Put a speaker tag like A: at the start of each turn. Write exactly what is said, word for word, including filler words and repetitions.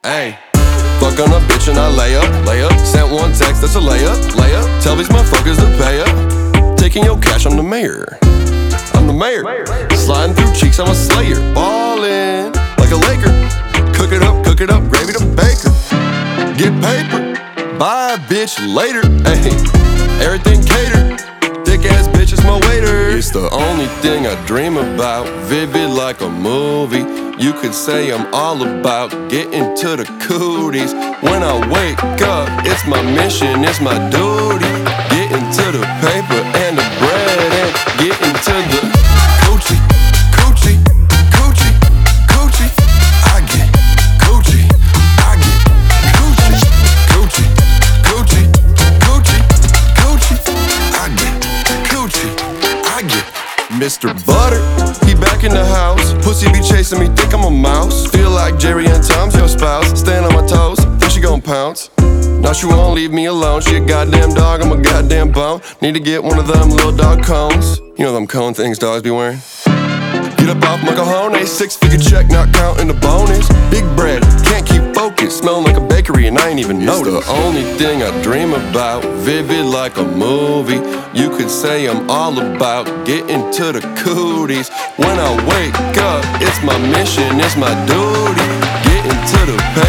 A: Ayy. Fuck on a bitch and I lay up, lay up. Sent one text, that's a layup, layup. Tell these motherfuckers to pay up. Taking your cash, I'm the mayor. I'm the mayor. Sliding through cheeks, I'm a slayer. Ballin' like a Laker. Cook it up, cook it up, gravy to baker. Get paper, buy a bitch later. Ayy, everything catered. Thick ass bitch is my waiter. It's the only thing I dream about. Vivid like a movie. You could say I'm all about getting to the cooties. When I wake up, it's my mission, it's my duty. Getting to the paper and the bread and getting to the coochie, coochie, coochie, coochie. I get coochie, I get coochie, coochie, coochie, coochie, coochie. I get coochie, I get Mister Butter, he back in the house. Pussy be chasing me, think I'm a mouse. Feel like Jerry and Tom's your spouse. Stand on my toes, then she gon' pounce. Now she won't leave me alone. She a goddamn dog, I'm a goddamn bone. Need to get one of them little dog cones. You know them cone things dogs be wearing. Get up off my cojones, six-figure check, not counting the bonus. Big bread, can't keep focus, smelling like a bakery and I ain't even noticed. It's the only thing I dream about, vivid like a movie. You could say I'm all about getting to the cooties. When I wake up, it's my mission, it's my duty. Getting to the pay.